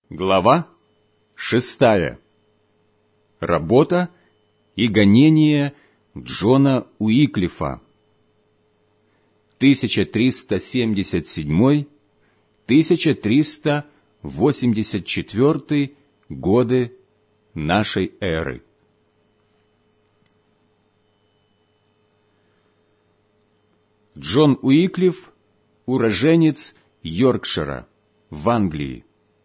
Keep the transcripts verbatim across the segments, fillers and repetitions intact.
Глава шестая. Работа и гонение Джона Уиклифа. тысяча триста семьдесят седьмой — тысяча триста восемьдесят четвёртый годы нашей эры. Джон Уиклиф – уроженец Йоркшира в Англии.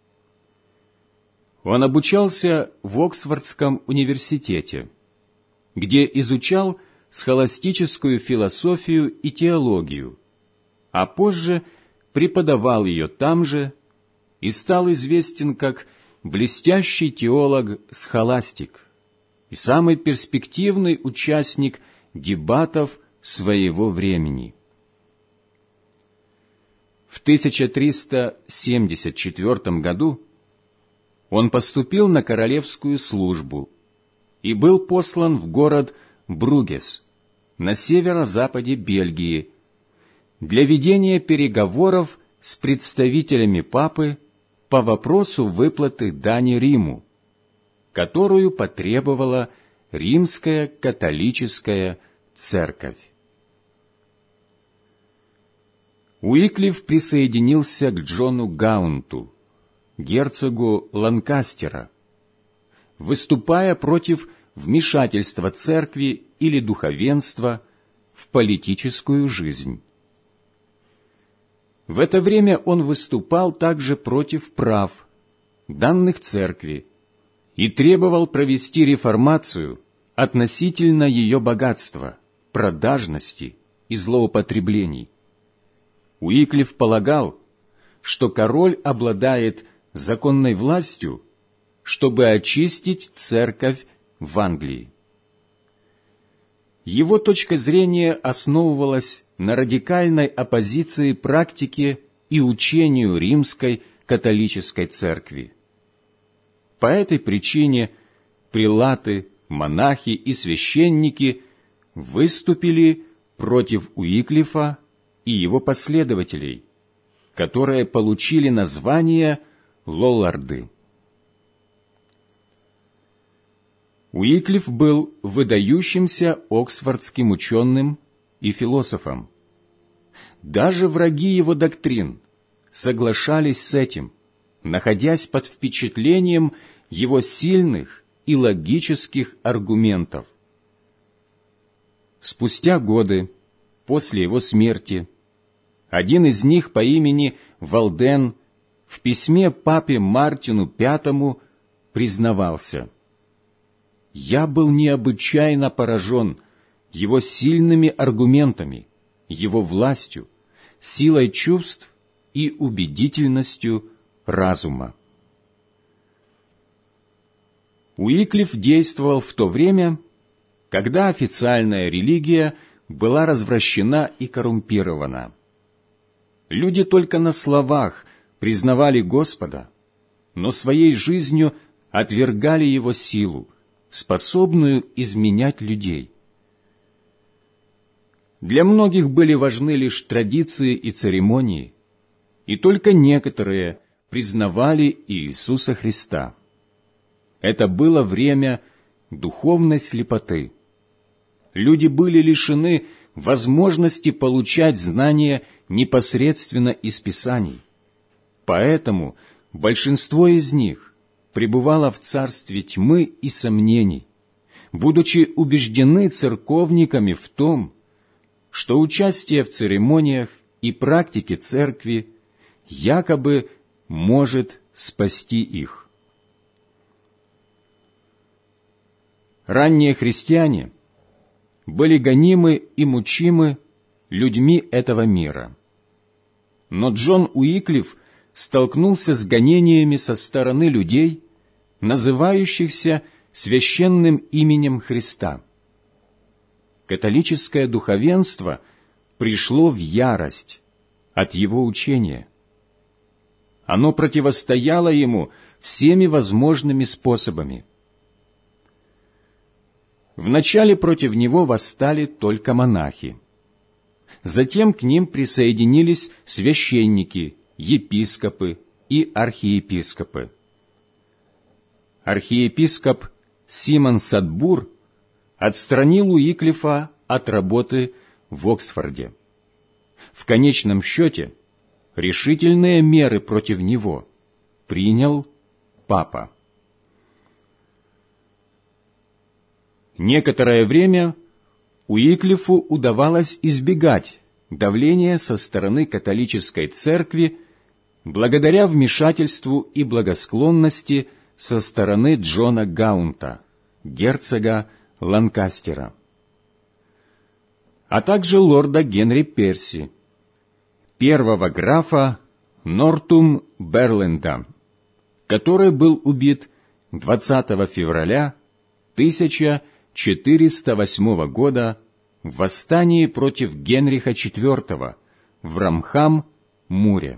Он обучался в Оксфордском университете, где изучал схоластическую философию и теологию, а позже преподавал ее там же и стал известен как блестящий теолог-схоластик и самый перспективный участник дебатов своего времени. В тысяча триста семьдесят четвёртом году он поступил на королевскую службу и был послан в город Бругес на северо-западе Бельгии для ведения переговоров с представителями папы по вопросу выплаты дани Риму, которую потребовала Римская католическая церковь. Уиклиф присоединился к Джону Гаунту, герцогу Ланкастера, выступая против вмешательства церкви или духовенства в политическую жизнь. В это время он выступал также против прав, данных церкви, и требовал провести реформацию относительно ее богатства, продажности и злоупотреблений. Уиклиф полагал, что король обладает законной властью, чтобы очистить церковь в Англии. Его точка зрения основывалась на радикальной оппозиции практике и учению Римской католической церкви. По этой причине прелаты, монахи и священники выступили против Уиклифа и его последователей, которые получили название Лолларды. Уиклиф был выдающимся оксфордским ученым и философом. Даже враги его доктрин соглашались с этим, находясь под впечатлением его сильных и логических аргументов. Спустя годы после его смерти один из них по имени Валден в письме папе Мартину Пятому признавался: «Я был необычайно поражен его сильными аргументами, его властью, силой чувств и убедительностью разума». Уиклиф действовал в то время, когда официальная религия была развращена и коррумпирована. Люди только на словах признавали Господа, но своей жизнью отвергали Его силу, способную изменять людей. Для многих были важны лишь традиции и церемонии, и только некоторые признавали Иисуса Христа. Это было время духовной слепоты. Люди были лишены возможности получать знания непосредственно из Писаний. Поэтому большинство из них пребывало в царстве тьмы и сомнений, будучи убеждены церковниками в том, что участие в церемониях и практике церкви якобы может спасти их. Ранние христиане были гонимы и мучимы людьми этого мира. Но Джон Уиклиф столкнулся с гонениями со стороны людей, называющихся священным именем Христа. Католическое духовенство пришло в ярость от его учения. Оно противостояло ему всеми возможными способами. Вначале против него восстали только монахи. Затем к ним присоединились священники, епископы и архиепископы, архиепископ Симон Садбур отстранил Уиклифа от работы в Оксфорде. В конечном счете решительные меры против него принял папа. Некоторое время Уиклифу удавалось избегать давления со стороны католической церкви благодаря вмешательству и благосклонности со стороны Джона Гаунта, герцога Ланкастера, а также лорда Генри Перси, первого графа Нортумберленда, который был убит двадцатого февраля тысяча четыреста восьмого года в восстании против Генриха четвёртого в Брамхам-Муре.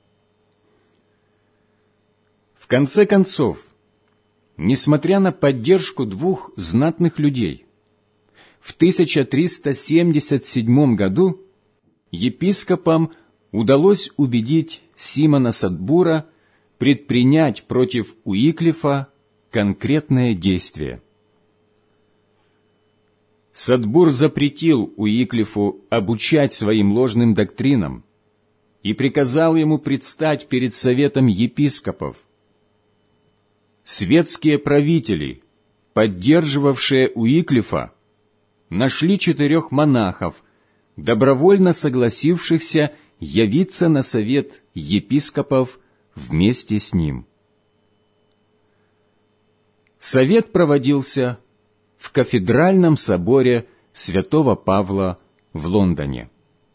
В конце концов, несмотря на поддержку двух знатных людей, в тысяча триста семьдесят седьмом году епископам удалось убедить Симона Садбура предпринять против Уиклифа конкретное действие. Садбур запретил Уиклифу обучать своим ложным доктринам и приказал ему предстать перед советом епископов. Светские правители, поддерживавшие Уиклифа, нашли четырех монахов, добровольно согласившихся явиться на совет епископов вместе с ним. Совет проводился в кафедральном соборе святого Павла в Лондоне.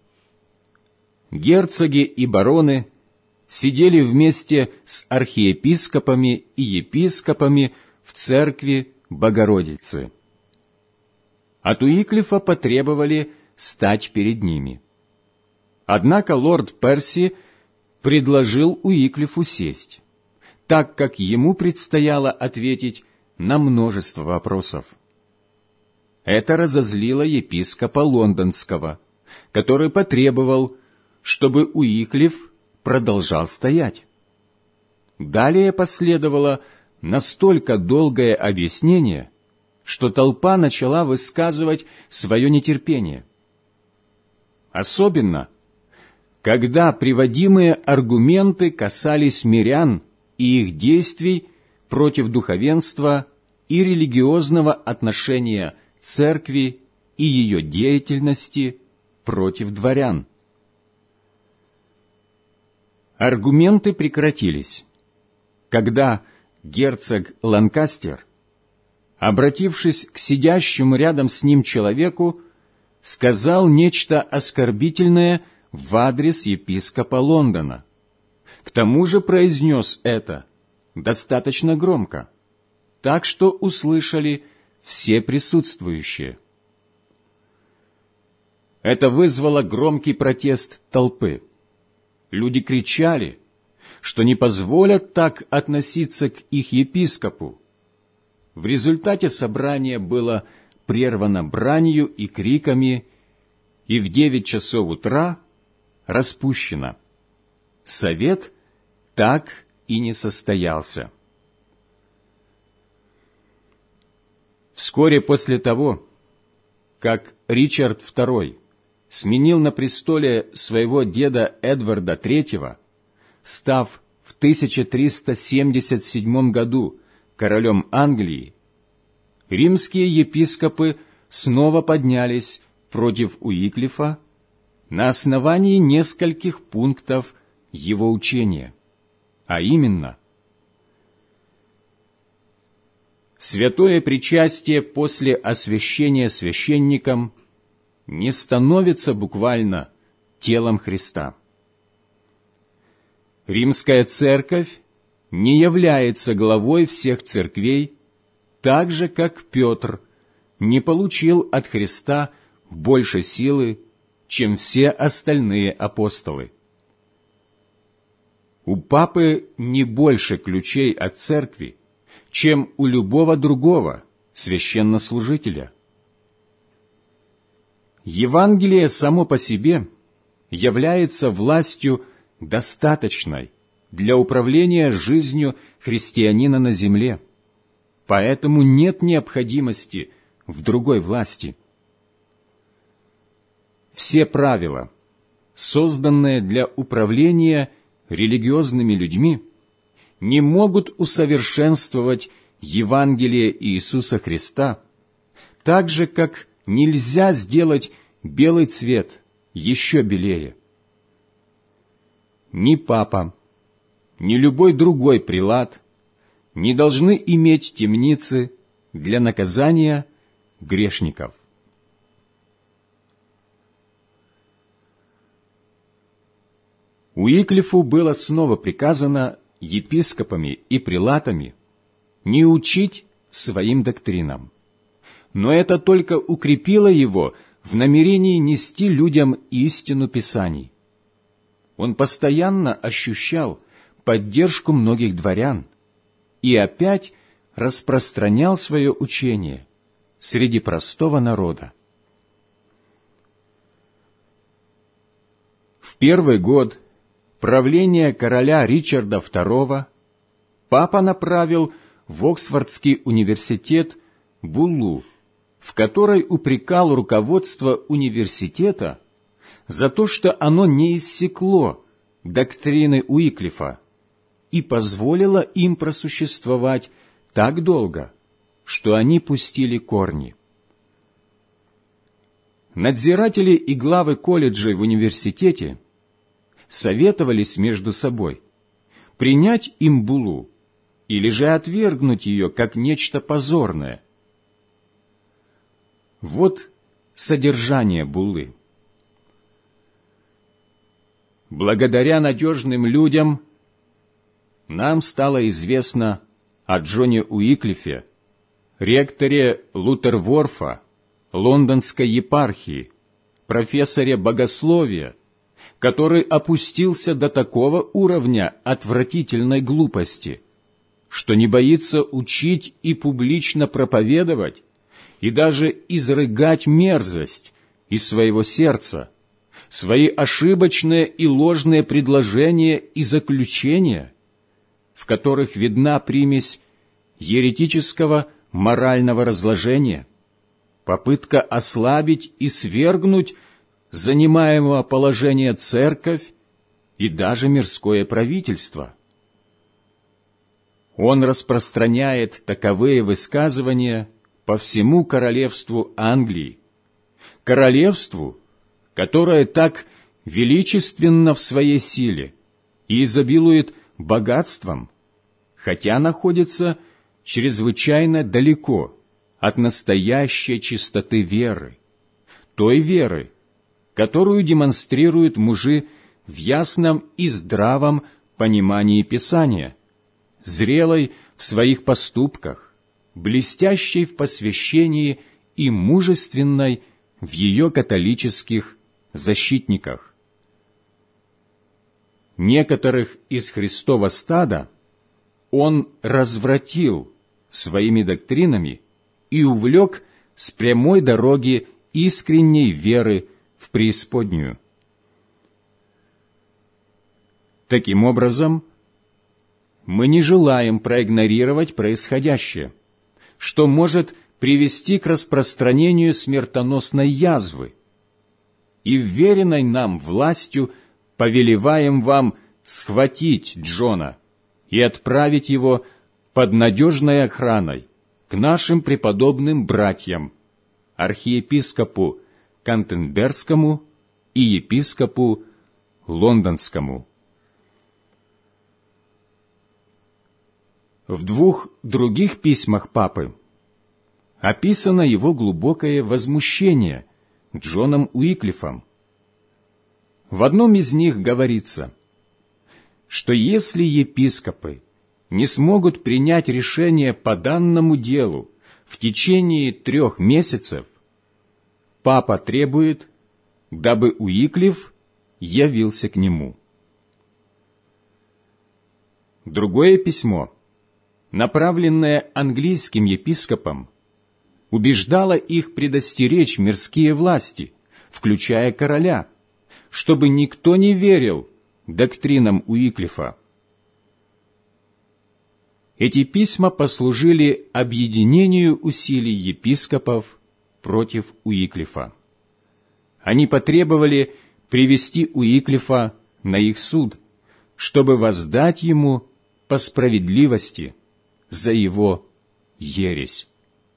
Герцоги и бароны сидели вместе с архиепископами и епископами в церкви Богородицы. От Уиклифа потребовали стать перед ними. Однако лорд Перси предложил Уиклифу сесть, так как ему предстояло ответить на множество вопросов. Это разозлило епископа Лондонского, который потребовал, чтобы Уиклиф продолжал стоять. Далее последовало настолько долгое объяснение, что толпа начала высказывать свое нетерпение. Особенно, когда приводимые аргументы касались мирян и их действий против духовенства и религиозного отношения церкви и ее деятельности против дворян. Аргументы прекратились, когда герцог Ланкастер, обратившись к сидящему рядом с ним человеку, сказал нечто оскорбительное в адрес епископа Лондона. К тому же произнес это достаточно громко, так что услышали все присутствующие. Это вызвало громкий протест толпы. Люди кричали, что не позволят так относиться к их епископу. В результате собрание было прервано бранью и криками, и в девять часов утра распущено. Совет так и не состоялся. Вскоре после того, как Ричард второй сменил на престоле своего деда Эдварда третьего, став в тысяча триста семьдесят седьмом году королем Англии, римские епископы снова поднялись против Уиклифа на основании нескольких пунктов его учения, а именно: святое причастие после освящения священником не становится буквально телом Христа. Римская церковь не является главой всех церквей, так же, как Петр не получил от Христа больше силы, чем все остальные апостолы. У папы не больше ключей от церкви, чем у любого другого священнослужителя. Евангелие само по себе является властью, достаточной для управления жизнью христианина на земле, поэтому нет необходимости в другой власти. Все правила, созданные для управления религиозными людьми, не могут усовершенствовать Евангелие Иисуса Христа, так же, как нельзя сделать белый цвет еще белее. Ни папа, ни любой другой прилад не должны иметь темницы для наказания грешников. Уиклифу было снова приказано епископами и прилатами не учить своим доктринам, но это только укрепило его в намерении нести людям истину Писаний. Он постоянно ощущал поддержку многих дворян и опять распространял свое учение среди простого народа. В первый год правления короля Ричарда второго папа направил в Оксфордский университет буллу, в которой упрекал руководство университета за то, что оно не иссекло доктрины Уиклифа и позволило им просуществовать так долго, что они пустили корни. Надзиратели и главы колледжей в университете советовались между собой, принять им буллу или же отвергнуть ее как нечто позорное. Вот содержание буллы. Благодаря надежным людям нам стало известно о Джоне Уиклифе, ректоре Лутерворфа, лондонской епархии, профессоре богословия, который опустился до такого уровня отвратительной глупости, что не боится учить и публично проповедовать, и даже изрыгать мерзость из своего сердца, свои ошибочные и ложные предложения и заключения, в которых видна примесь еретического морального разложения, попытка ослабить и свергнуть занимаемого положения церковь и даже мирское правительство. Он распространяет таковые высказывания по всему королевству Англии, королевству, которое так величественно в своей силе и изобилует богатством, хотя находится чрезвычайно далеко от настоящей чистоты веры, той веры, которую демонстрируют мужи в ясном и здравом понимании Писания, зрелой в своих поступках, блестящей в посвящении и мужественной в ее католических защитниках. Некоторых из Христова стада он развратил своими доктринами и увлек с прямой дороги искренней веры в преисподнюю. Таким образом, мы не желаем проигнорировать происходящее, что может привести к распространению смертоносной язвы, и вверенной нам властью повелеваем вам схватить Джона и отправить его под надежной охраной к нашим преподобным братьям, архиепископу Кантенберскому и епископу Лондонскому. В двух других письмах папы описано его глубокое возмущение Джоном Уиклифом. В одном из них говорится, что если епископы не смогут принять решение по данному делу в течение трех месяцев, папа требует, дабы Уиклиф явился к нему. Другое письмо, направленное английским епископам, убеждало их предостеречь мирские власти, включая короля, чтобы никто не верил доктринам Уиклифа. Эти письма послужили объединению усилий епископов против Уиклифа. Они потребовали привести Уиклифа на их суд, чтобы воздать ему по справедливости за его ересь.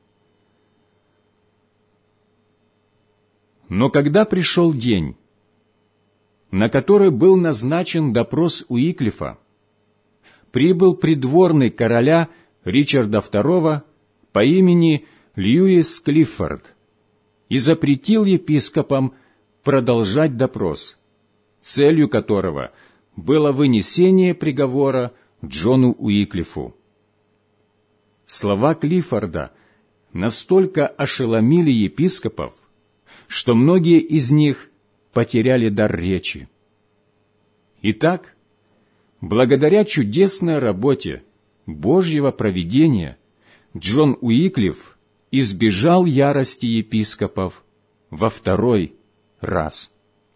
Но когда пришел день, на который был назначен допрос Уиклифа, прибыл придворный короля Ричарда второго по имени Льюис Клиффорд и запретил епископам продолжать допрос, целью которого было вынесение приговора Джону Уиклифу. Слова Клиффорда настолько ошеломили епископов, что многие из них потеряли дар речи. Итак, благодаря чудесной работе Божьего провидения Джон Уиклиф избежал ярости епископов во второй раз.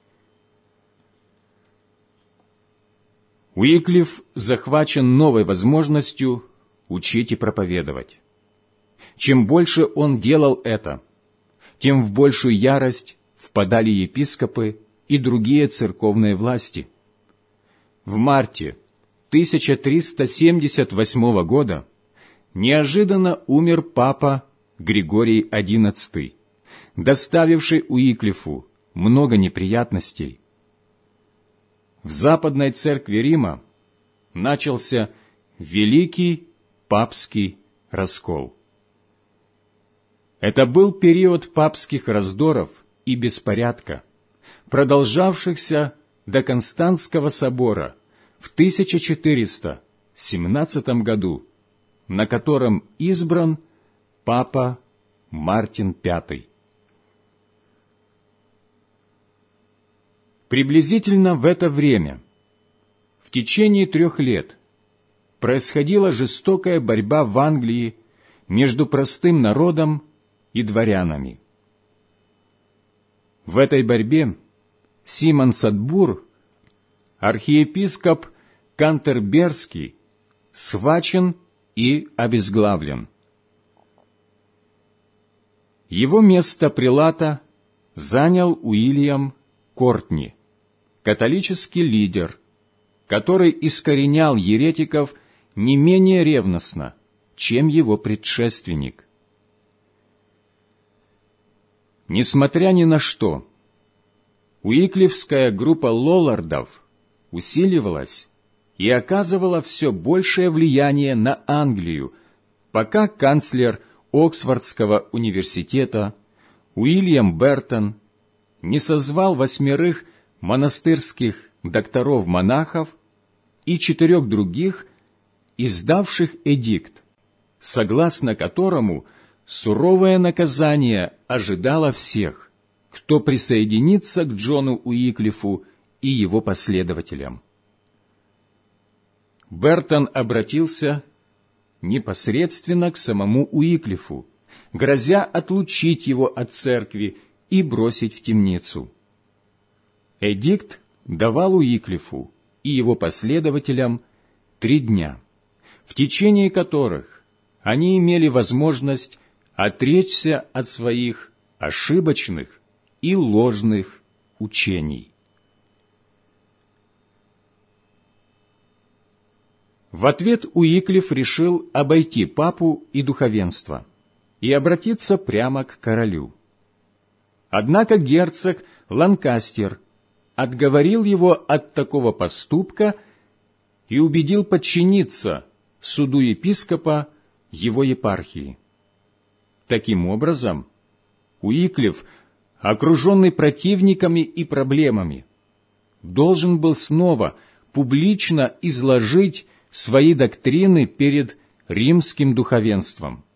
Уиклиф захвачен новой возможностью учить и проповедовать. Чем больше он делал это, тем в большую ярость впадали епископы и другие церковные власти. В марте тысяча триста семьдесят восьмого года неожиданно умер папа Григорий одиннадцатый, доставивший Уиклифу много неприятностей. В Западной Церкви Рима начался Великий Папский раскол. Это был период папских раздоров и беспорядка, продолжавшихся до Константского собора в тысяча четыреста семнадцатом году, на котором избран папа Мартин Пятый. Приблизительно в это время, в течение трех лет, происходила жестокая борьба в Англии между простым народом и дворянами. В этой борьбе Симон Садбур, архиепископ Кантерберский, схвачен и обезглавлен. Его место прелата занял Уильям Кортни, католический лидер, который искоренял еретиков не менее ревностно, чем его предшественник. Несмотря ни на что, уиклифская группа лоллардов усиливалась и оказывала все большее влияние на Англию, пока канцлер Оксфордского университета Уильям Бертон не созвал восьмерых монастырских докторов-монахов и четырех других, издавших эдикт, согласно которому суровое наказание ожидало всех, кто присоединится к Джону Уиклифу и его последователям. Бертон обратился непосредственно к самому Уиклифу, грозя отлучить его от церкви и бросить в темницу. Эдикт давал Уиклифу и его последователям три дня, в течение которых они имели возможность отречься от своих ошибочных и ложных учений. В ответ Уиклиф решил обойти папу и духовенство и обратиться прямо к королю. Однако герцог Ланкастер отговорил его от такого поступка и убедил подчиниться суду епископа его епархии. Таким образом, Уиклиф, окруженный противниками и проблемами, должен был снова публично изложить свои доктрины перед римским духовенством.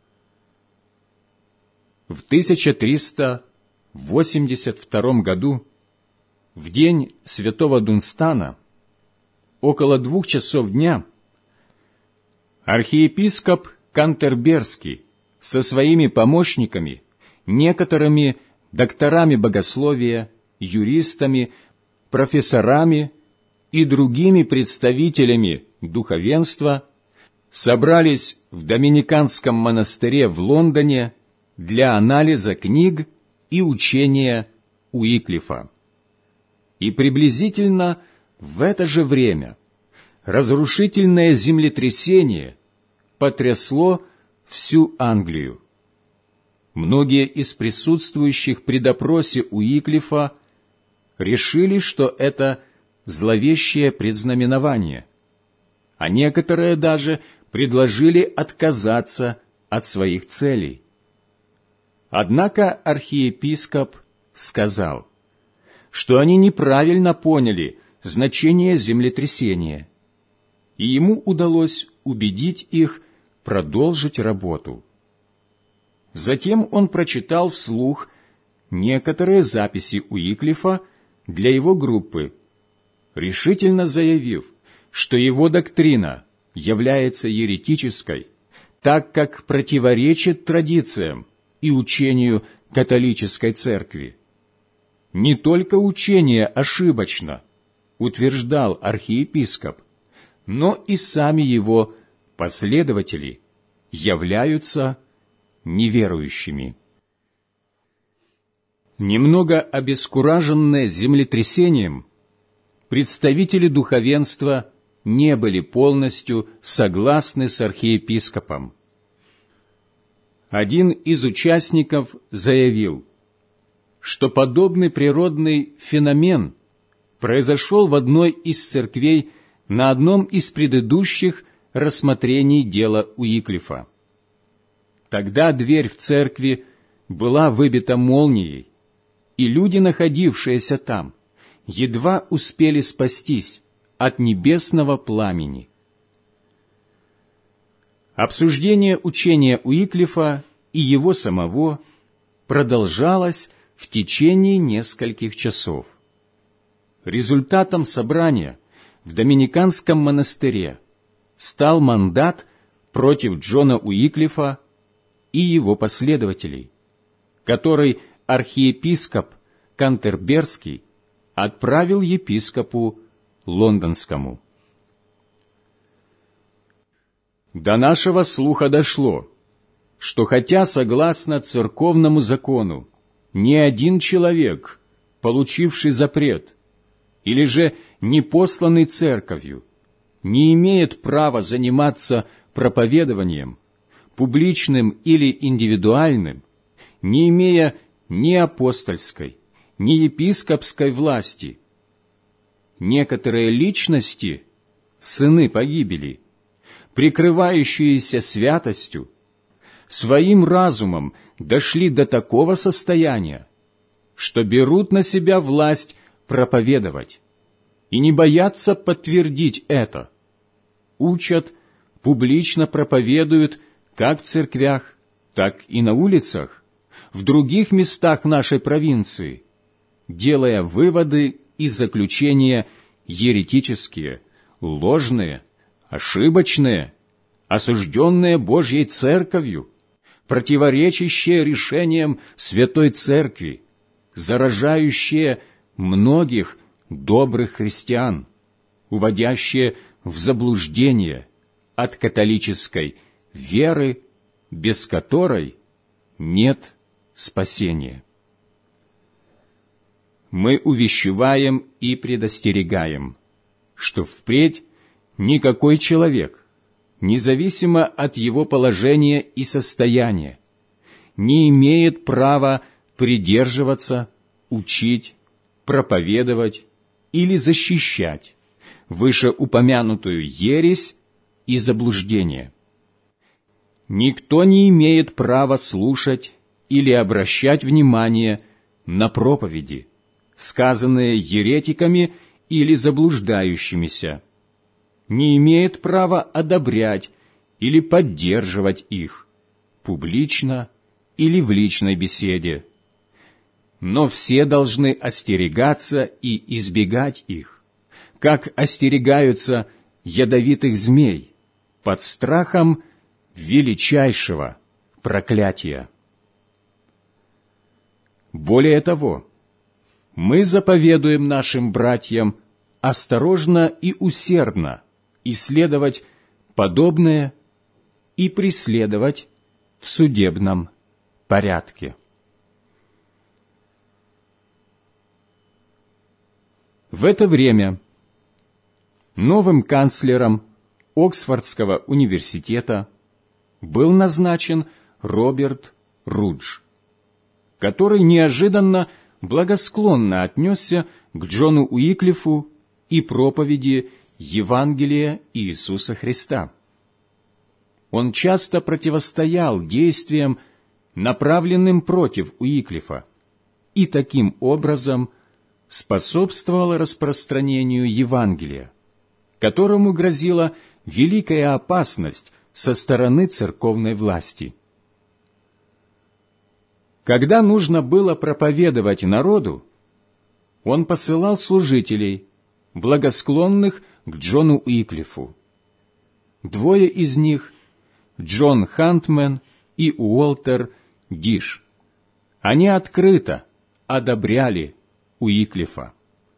В тысяча триста восемьдесят втором году, в день святого Дунстана, около двух часов дня, архиепископ Кантерберский со своими помощниками, некоторыми докторами богословия, юристами, профессорами и другими представителями духовенства собрались в Доминиканском монастыре в Лондоне для анализа книг и учения Уиклифа. И приблизительно в это же время разрушительное землетрясение потрясло всю Англию. Многие из присутствующих при допросе Уиклифа решили, что это зловещее предзнаменование, а некоторые даже предложили отказаться от своих целей. Однако архиепископ сказал, что они неправильно поняли значение землетрясения, и ему удалось убедить их продолжить работу. Затем он прочитал вслух некоторые записи Уиклифа для его группы, решительно заявив, что его доктрина является еретической, так как противоречит традициям и учению католической церкви. Не только учение ошибочно, утверждал архиепископ, но и сами его последователи являются неверующими. Немного обескураженные землетрясением, представители духовенства не были полностью согласны с архиепископом. Один из участников заявил, что подобный природный феномен произошел в одной из церквей на одном из предыдущих рассмотрений дела Уиклифа. Тогда дверь в церкви была выбита молнией, и люди, находившиеся там, едва успели спастись от небесного пламени. Обсуждение учения Уиклифа и его самого продолжалось в течение нескольких часов. Результатом собрания в Доминиканском монастыре стал мандат против Джона Уиклифа и его последователей, который архиепископ Кантерберский отправил епископу Лондонскому. До нашего слуха дошло, что хотя, согласно церковному закону, ни один человек, получивший запрет, или же не посланный церковью, не имеет права заниматься проповедованием, публичным или индивидуальным, не имея ни апостольской, ни епископской власти. Некоторые личности, сыны погибели, прикрывающиеся святостью, своим разумом дошли до такого состояния, что берут на себя власть проповедовать и не боятся подтвердить это. Учат, публично проповедуют как в церквях, так и на улицах, в других местах нашей провинции, делая выводы и заключения еретические, ложные, ошибочные, осужденные Божьей Церковью, противоречащие решениям Святой Церкви, заражающие многих добрых христиан, уводящие в заблуждение от католической веры, без которой нет спасения. Мы увещеваем и предостерегаем, что впредь никакой человек, независимо от его положения и состояния, не имеет права придерживаться, учить, проповедовать или защищать вышеупомянутую ересь и заблуждение. Никто не имеет права слушать или обращать внимание на проповеди, сказанные еретиками или заблуждающимися, не имеет права одобрять или поддерживать их, публично или в личной беседе. Но все должны остерегаться и избегать их, как остерегаются ядовитых змей под страхом величайшего проклятия. Более того, мы заповедуем нашим братьям осторожно и усердно исследовать подобные и преследовать в судебном порядке. В это время новым канцлером Оксфордского университета был назначен Роберт Рудж, который неожиданно благосклонно отнесся к Джону Уиклифу и проповеди Евангелия Иисуса Христа. Он часто противостоял действиям, направленным против Уиклифа, и таким образом способствовал распространению Евангелия, которому грозила великая опасность со стороны церковной власти. Когда нужно было проповедовать народу, он посылал служителей, благосклонных к Джону Уиклифу. Двое из них, Джон Хантмен и Уолтер Диш, они открыто одобряли Уиклифа.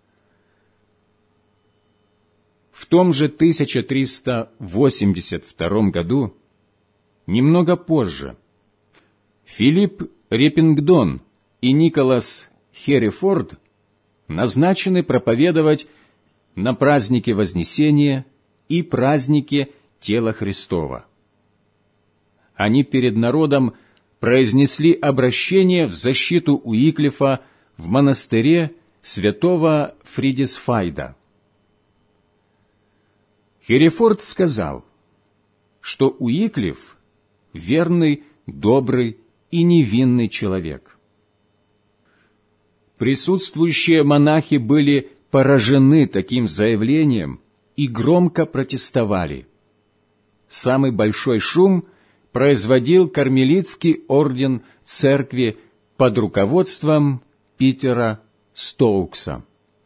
В том же тысяча триста восемьдесят втором году, немного позже, Филипп Репингдон и Николас Херрифорд назначены проповедовать на празднике Вознесения и празднике Тела Христова. Они перед народом произнесли обращение в защиту Уиклифа в монастыре святого Фридисфайда. Херрифорд сказал, что Уиклиф – верный, добрый и невинный человек. Присутствующие монахи были поражены таким заявлением и громко протестовали. Самый большой шум производил кармелитский орден церкви под руководством Питера Стоукса.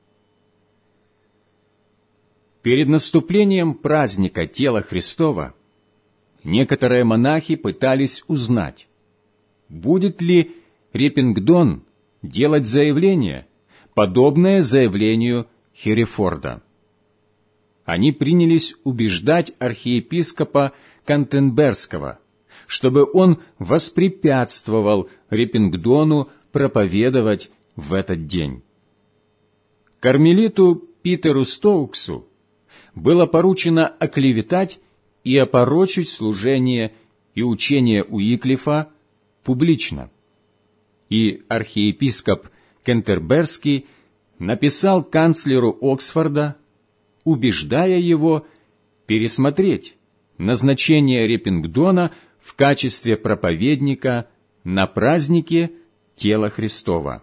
Перед наступлением праздника Тела Христова некоторые монахи пытались узнать, будет ли Репингдон делать заявление, подобное заявлению Херрифорда. Они принялись убеждать архиепископа Кантенберского, чтобы он воспрепятствовал Репингдону проповедовать в этот день. Кармелиту Питеру Стоуксу было поручено оклеветать и опорочить служение и учение Уиклифа публично. И архиепископ Кентерберский написал канцлеру Оксфорда, убеждая его пересмотреть назначение Репингдона в качестве проповедника на празднике Тела Христова.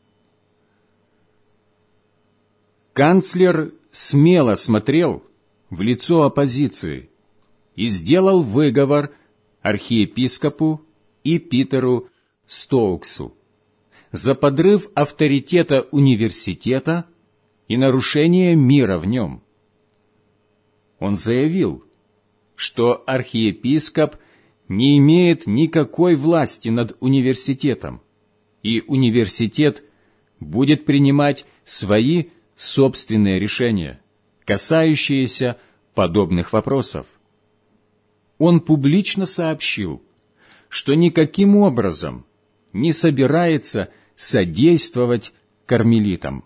Канцлер смело смотрел в лицо оппозиции и сделал выговор архиепископу и Питеру Стоуксу за подрыв авторитета университета и нарушение мира в нем. Он заявил, что архиепископ не имеет никакой власти над университетом, и университет будет принимать свои собственные решения, касающиеся подобных вопросов. Он публично сообщил, что никаким образом не собирается содействовать кармелитам.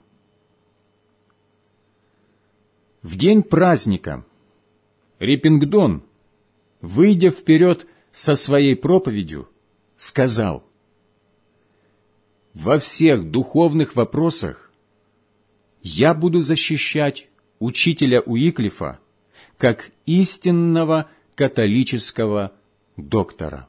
В день праздника Репингдон, выйдя вперед со своей проповедью, сказал: «Во всех духовных вопросах я буду защищать учителя Уиклифа как истинного католического доктора».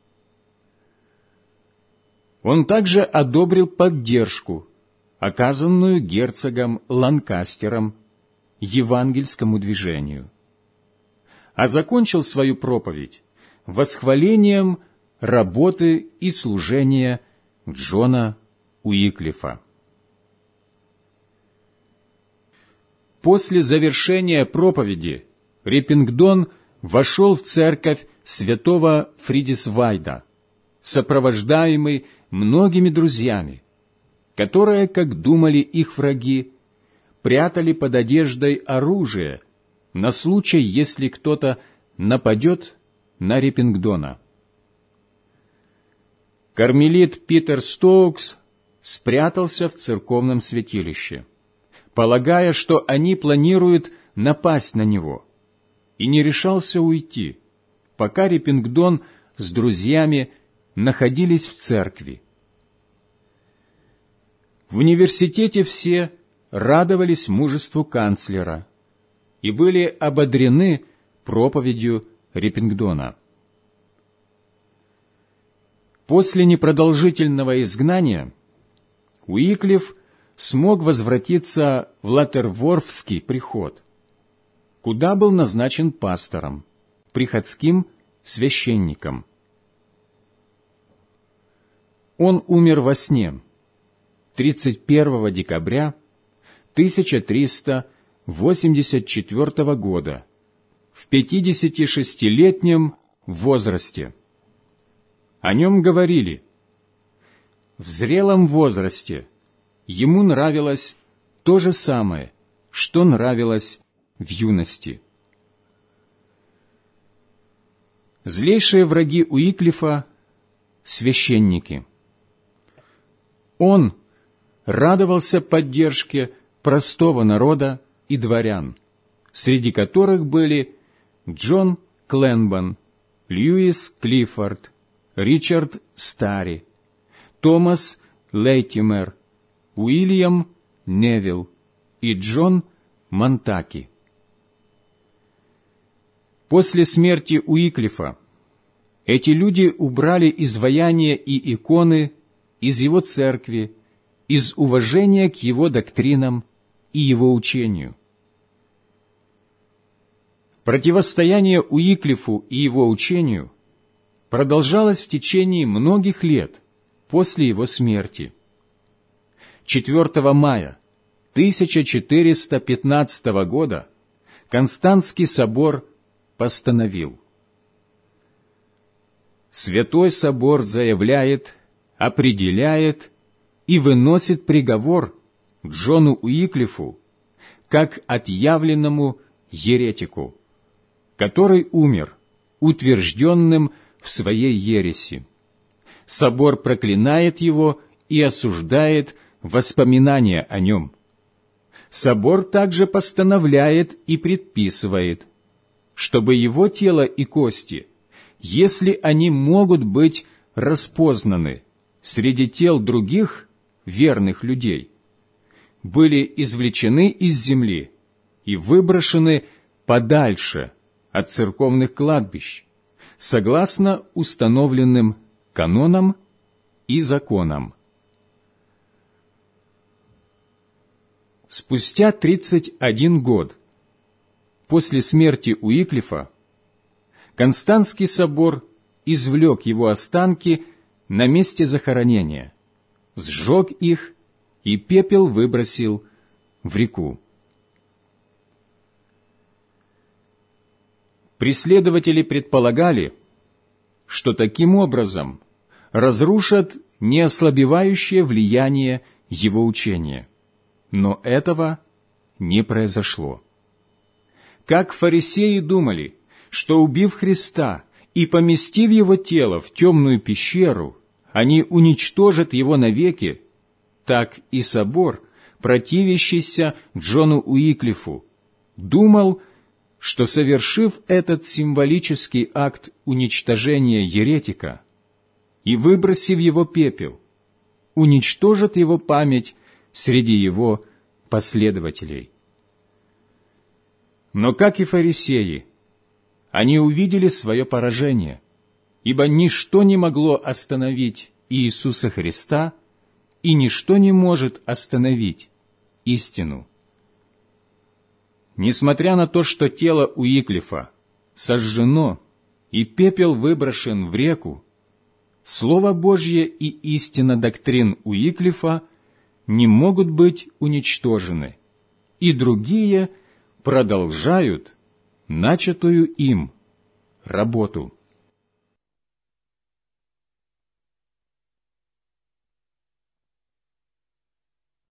Он также одобрил поддержку, оказанную герцогом Ланкастером евангельскому движению, а закончил свою проповедь восхвалением работы и служения Джона Уиклифа. После завершения проповеди Репингдон вошел в церковь святого Фридисфайда, сопровождаемый многими друзьями, которые, как думали их враги, прятали под одеждой оружие на случай, если кто-то нападет на Риппингдона. Кармелит Питер Стоукс спрятался в церковном святилище, полагая, что они планируют напасть на него, и не решался уйти, пока Риппингдон с друзьями находились в церкви. В университете все радовались мужеству канцлера и были ободрены проповедью Риппингдона. После непродолжительного изгнания Уиклиф смог возвратиться в Латерворфский приход, куда был назначен пастором, приходским священником. Он умер во сне тридцать первого декабря тысяча триста восемьдесят четвёртого года в пятидесятишестилетнем возрасте. О нем говорили: в зрелом возрасте ему нравилось то же самое, что нравилось в юности. Злейшие враги Уиклифа — священники. Он радовался поддержке простого народа и дворян, среди которых были Джон Кленбан, Льюис Клиффорд, Ричард Старри, Томас Лейтимер, Уильям Невилл и Джон Монтаки. После смерти Уиклифа эти люди убрали изваяния и иконы из его церкви из уважения к его доктринам и его учению. Противостояние Уиклифу и его учению продолжалось в течение многих лет после его смерти. четвёртого мая тысяча четыреста пятнадцатого года Константский собор постановил: Святой собор заявляет, определяет и выносит приговор Джону Уиклифу как отъявленному еретику, который умер утвержденным в своей ереси. Собор проклинает его и осуждает воспоминания о нем. Собор также постановляет и предписывает, чтобы его тело и кости, если они могут быть распознаны среди тел других верных людей, были извлечены из земли и выброшены подальше от церковных кладбищ, согласно установленным канонам и законам. Спустя тридцать один год после смерти Уиклифа Константский собор извлек его останки на месте захоронения, сжег их и пепел выбросил в реку. Преследователи предполагали, что таким образом разрушат неослабевающее влияние его учения, но этого не произошло. Как фарисеи думали, что, убив Христа и поместив его тело в темную пещеру, они уничтожат его навеки, так и собор, противящийся Джону Уиклифу, думал, что, совершив этот символический акт уничтожения еретика и выбросив его пепел, уничтожат его память среди его последователей. Но, как и фарисеи, они увидели свое поражение, ибо ничто не могло остановить Иисуса Христа, и ничто не может остановить истину. Несмотря на то, что тело Уиклифа сожжено и пепел выброшен в реку, Слово Божье и истина доктрин Уиклифа не могут быть уничтожены, и другие продолжают начатую им работу.